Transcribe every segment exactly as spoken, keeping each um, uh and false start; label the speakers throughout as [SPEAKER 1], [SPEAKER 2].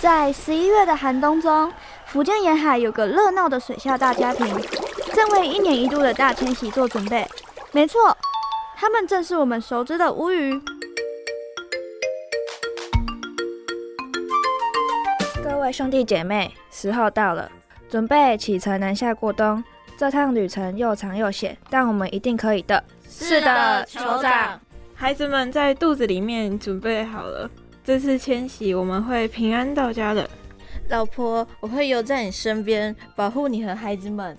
[SPEAKER 1] 在十一月的寒冬中，福建沿海有个热闹的水下大家庭，正为一年一度的大迁徙做准备。没错，他们正是我们熟知的乌鱼。
[SPEAKER 2] 各位兄弟姐妹，时候到了，准备启程南下过冬。这趟旅程又长又险，但我们一定可以的。
[SPEAKER 3] 是的，酋长。孩子们在肚子里面准备好了，这次迁徙我们会平安到家的。
[SPEAKER 4] 老婆，我会游在你身边，保护你和孩子们。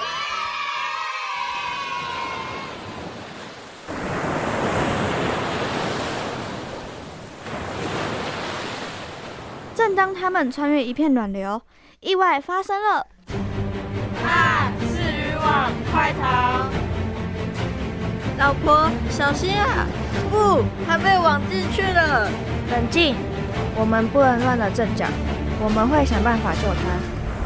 [SPEAKER 1] 正当他们穿越一片暖流，意外发生了。
[SPEAKER 5] 啊！是渔网，快逃！
[SPEAKER 4] 老婆，小心啊！不，他被网进去了。
[SPEAKER 2] 冷静，我们不能乱了阵脚，我们会想办法救他。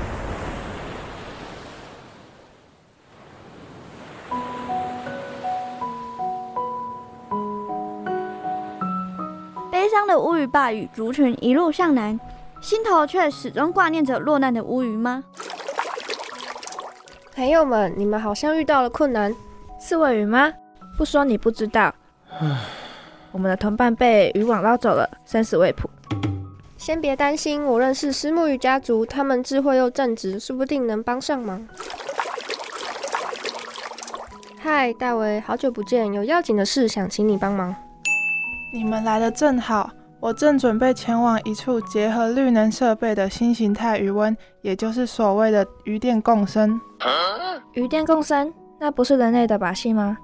[SPEAKER 1] 悲伤的乌鱼爸与族群一路向南，心头却始终挂念着落难的乌鱼吗？
[SPEAKER 6] 朋友们，你们好像遇到了困难。
[SPEAKER 2] 是尾鱼吗？不说你不知道。我们的同伴被渔网捞走了，生死未卜。
[SPEAKER 6] 先别担心，我认识虱目鱼家族，他们智慧又正直，说不定能帮上忙。嗨，大卫，好久不见，有要紧的事想请你帮忙。
[SPEAKER 7] 你们来得正好，我正准备前往一处结合绿能设备的新形态渔温，也就是所谓的鱼电共生。
[SPEAKER 2] 鱼电共生？那不是人类的把戏吗？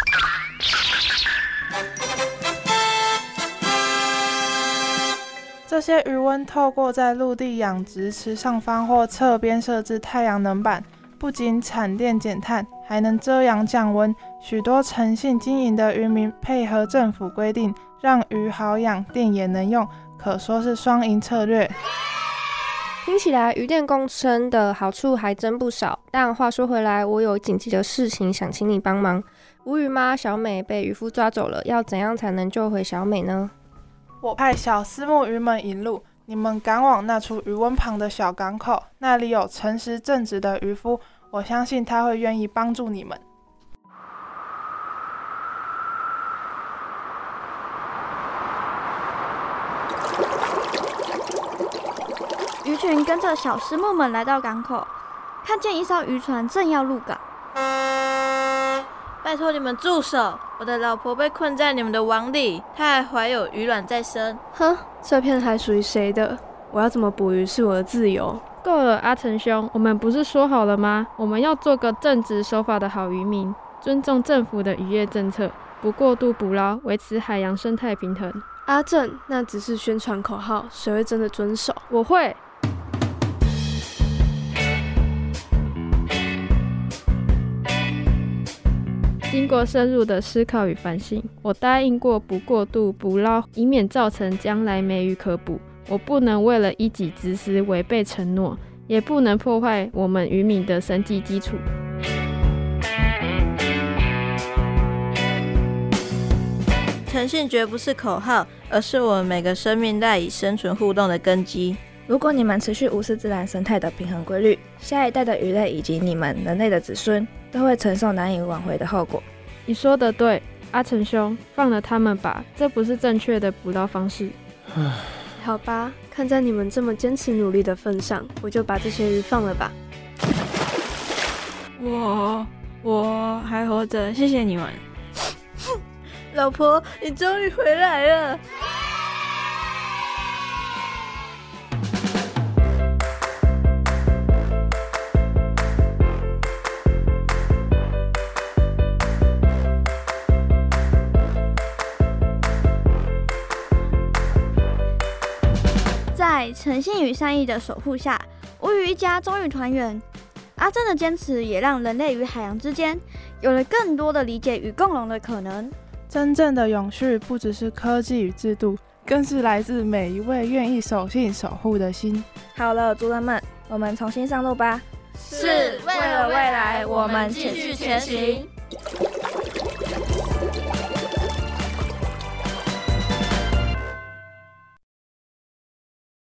[SPEAKER 7] 这些鱼温透过在陆地养殖池上方或侧边设置太阳能板，不仅产电减碳，还能遮阳降温。许多诚信经营的渔民配合政府规定，让鱼好养，电也能用，可说是双赢策略。
[SPEAKER 6] 听起来鱼电共生的好处还真不少，但话说回来，我有紧急的事情想请你帮忙。乌鱼妈小美被渔夫抓走了，要怎样才能救回小美呢？
[SPEAKER 7] 我派小虱目鱼们引路，你们赶往那处渔温旁的小港口，那里有诚实正直的渔夫，我相信他会愿意帮助你们。
[SPEAKER 1] 鱼群跟着小虱目们来到港口，看见一艘渔船正要入港。
[SPEAKER 4] 拜托你们住手！我的老婆被困在你们的网里，她还怀有鱼卵在身。
[SPEAKER 8] 哼，这片海属于谁的？我要怎么捕鱼是我的自由。
[SPEAKER 9] 够了，阿成兄，我们不是说好了吗？我们要做个正直守法的好渔民，尊重政府的渔业政策，不过度捕捞，维持海洋生态平衡。
[SPEAKER 8] 阿正，那只是宣传口号，谁会真的遵守？
[SPEAKER 9] 我会。经过深入的思考与反省，我答应过不过度捕捞，以免造成将来没鱼可捕。我不能为了一己之私违背承诺，也不能破坏我们渔民的生计基础。
[SPEAKER 4] 诚信绝不是口号，而是我们每个生命赖以生存互动的根基。
[SPEAKER 2] 如果你们持续无视自然生态的平衡规律，下一代的鱼类以及你们人类的子孙都会承受难以挽回的后果。
[SPEAKER 9] 你说的对，阿成兄，放了他们吧，这不是正确的捕捞方式。
[SPEAKER 8] 好吧，看在你们这么坚持努力的份上，我就把这些鱼放了吧。
[SPEAKER 3] 我我还活着，谢谢你们。
[SPEAKER 4] 老婆，你终于回来了。
[SPEAKER 1] 在诚信与善意的守护下，乌鱼一家终于团圆。阿正的坚持也让人类与海洋之间有了更多的理解与共荣的可能。
[SPEAKER 7] 真正的永续不只是科技与制度，更是来自每一位愿意守信守护的心。
[SPEAKER 2] 好了，族人们，我们重新上路吧。
[SPEAKER 5] 是为了未来，我们继续前行。